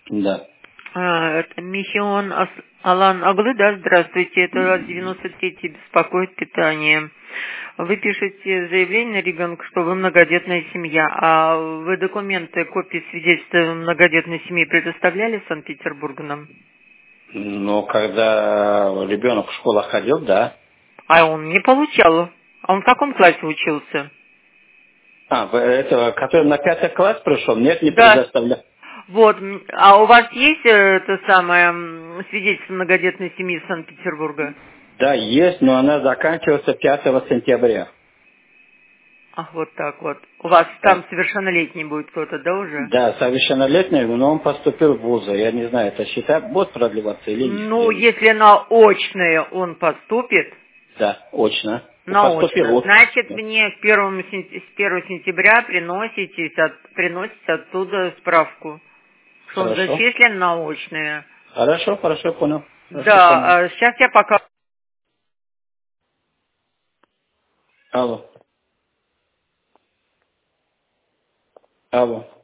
Да. Это Михион Алан Аглы, да, здравствуйте, это 93-й беспокоит питание. Вы пишете заявление ребенку, что вы многодетная семья, а вы документы, копии свидетельства многодетной семьи предоставляли Санкт-Петербургу нам? Но когда ребенок в школу ходил, да. А он не получал. А он в каком классе учился? Этого, который на 5 класс пришел, нет, не Да. предоставлял. Вот, а у вас есть это самое свидетельство многодетной семьи Санкт-Петербурга? Да, есть, но она заканчивается 5 сентября. Ах, вот так вот. У вас там Да. совершеннолетний будет кто-то, да, уже? Да, совершеннолетний, но он поступил в вуз. Я не знаю, это счета будет продлеваться или нет. Ну, если на очное он поступит, Да, очно. на Поступил очно, вот. значит, мне с 1 сентября приносите оттуда справку, что он Хорошо. зачислен на очное. Хорошо, понял. Хорошо, понял. Да, сейчас я пока... Алло.